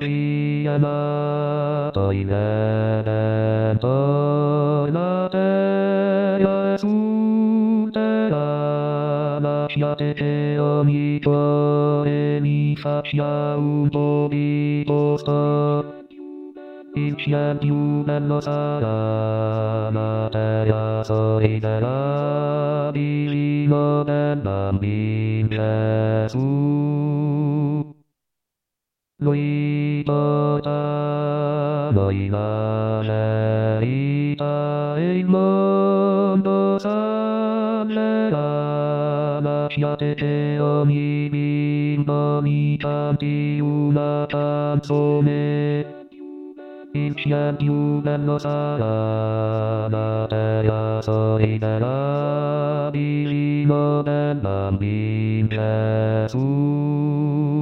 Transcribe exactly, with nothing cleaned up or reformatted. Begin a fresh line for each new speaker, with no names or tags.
Oriana, toilet, toilatea, sutea, lasciate ogni cuore mi faccia un po' di posto. Il ciel più bello sarà, la terra sorriderà, divino bambino Gesù. Lui porta noi la verità e il mondo salverà. Lasciate che ogni bimbo mi canti una canzone. Il ciel più bello sarà, la terra sorriderà, divino bel bambino Gesù.